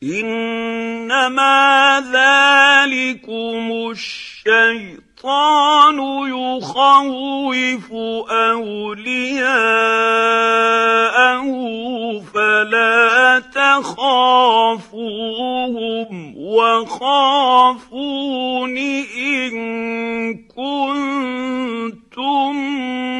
إنما ذلكم الشيطان يخوف أولياءه فلا تخافوهم وخافون إن كنتم